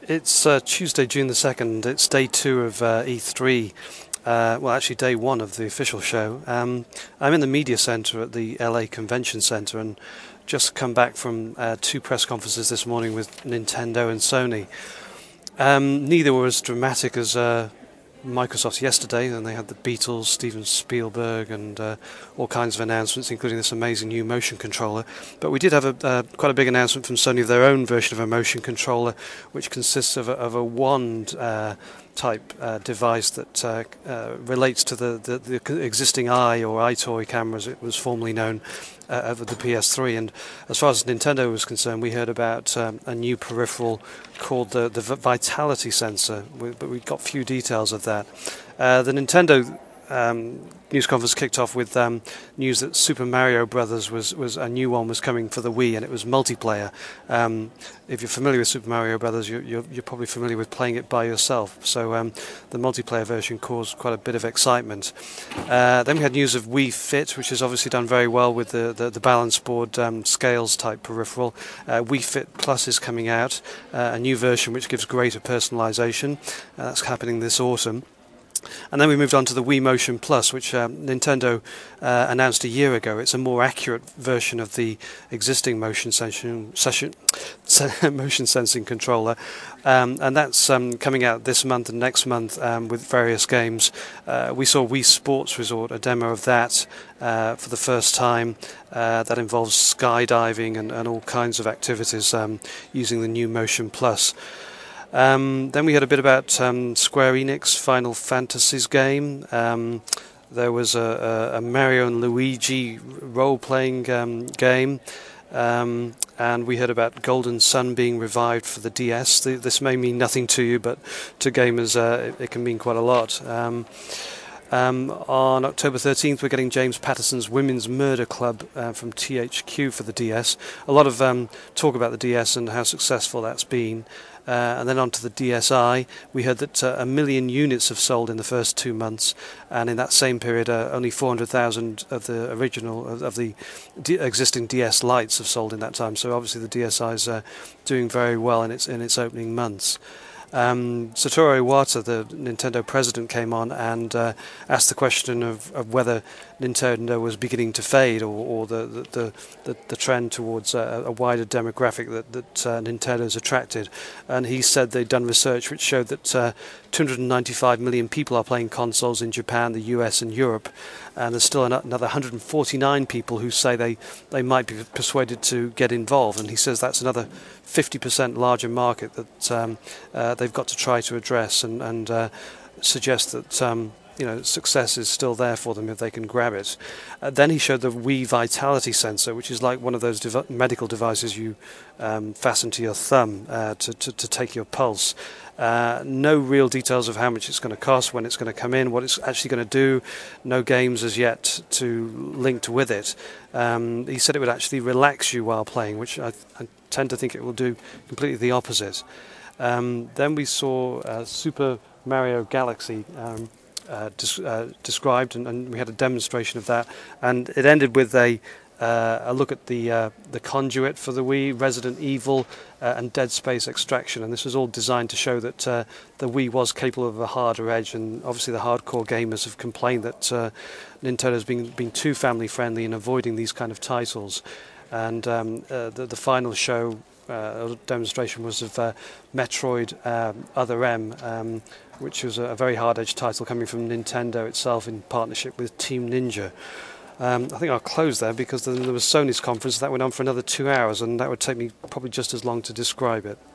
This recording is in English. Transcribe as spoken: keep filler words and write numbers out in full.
It's uh, Tuesday, June the second. It's day two of uh, E three. Uh, well, actually, day one of the official show. Um, I'm in the media centre at the L A Convention Centre and just come back from uh, two press conferences this morning with Nintendo and Sony. Um, neither were as dramatic as uh, Microsoft yesterday, and they had the Beatles, Steven Spielberg, and uh, all kinds of announcements, including this amazing new motion controller. But we did have a uh, quite a big announcement from Sony of their own version of a motion controller, which consists of a, of a wand uh, type uh, device that uh, uh, relates to the, the, the existing Eye or iToy cameras, it was formerly known, uh, of the P S three. And as far as Nintendo was concerned, we heard about um, a new peripheral called the, the Vitality Sensor, but we got few details of that. Uh, the Nintendo um, news conference kicked off with um, news that Super Mario Brothers was, was a new one was coming for the Wii, and it was multiplayer. Um, if you're familiar with Super Mario Brothers, you're, you're, you're probably familiar with playing it by yourself. So um, the multiplayer version caused quite a bit of excitement. Uh, then we had news of Wii Fit, which has obviously done very well with the, the, the balance board um, scales type peripheral. Uh, Wii Fit Plus is coming out, uh, a new version which gives greater personalization. Uh, that's happening this autumn. And then we moved on to the Wii Motion Plus, which um, Nintendo uh, announced a year ago. It's a more accurate version of the existing motion sensing, session, motion sensing controller, um, and that's um, coming out this month and next month um, with various games. Uh, we saw Wii Sports Resort, a demo of that uh, for the first time. Uh, that involves skydiving and, and all kinds of activities um, using the new Motion Plus. Um, then we heard a bit about um, Square Enix Final Fantasies game. Um, there was a, a, a Mario and Luigi role-playing um, game. Um, and we heard about Golden Sun being revived for the D S. The, this may mean nothing to you, but to gamers uh, it, it can mean quite a lot. Um, Um, on October thirteenth, we're getting James Patterson's Women's Murder Club uh, from T H Q for the D S. A lot of um, talk about the D S and how successful that's been. Uh, and then on to the D S i, we heard that uh, a million units have sold in the first two months, and in that same period, uh, only four hundred thousand of the original of, of the D- existing D S Lites have sold in that time. So obviously, the D S i is uh, doing very well in its in its opening months. Um, Satoru Iwata, the Nintendo president, came on and uh, asked the question of, of whether Nintendo was beginning to fade, or, or the, the, the, the trend towards a, a wider demographic that, that uh, Nintendo's attracted. And he said they'd done research which showed that uh, two hundred ninety-five million people are playing consoles in Japan, the U S and Europe, and there's still another one hundred forty-nine people who say they, they might be persuaded to get involved. And he says that's another fifty percent larger market that um, uh, they've got to try to address, and, and uh, suggest that um, you know success is still there for them if they can grab it. Uh, then he showed the Wii Vitality Sensor, which is like one of those dev- medical devices you um, fasten to your thumb uh, to, to, to take your pulse. Uh, no real details of how much it's going to cost, when it's going to come in, what it's actually going to do. No games as yet to linked with it. Um, he said it would actually relax you while playing, which I, I tend to think it will do completely the opposite. Um, then we saw uh, Super Mario Galaxy um, uh, des- uh, described, and, and we had a demonstration of that. And it ended with a Uh, a look at the uh, the conduit for the Wii, Resident Evil, uh, and Dead Space Extraction, and this was all designed to show that uh, the Wii was capable of a harder edge. And obviously, the hardcore gamers have complained that uh, Nintendo's been been too family friendly in avoiding these kind of titles. And um, uh, the the final show uh, demonstration was of uh, Metroid um, Other M, um, which was a very hard edge title coming from Nintendo itself in partnership with Team Ninja. Um, I think I'll close there because then there was Sony's conference that went on for another two hours, and that would take me probably just as long to describe it.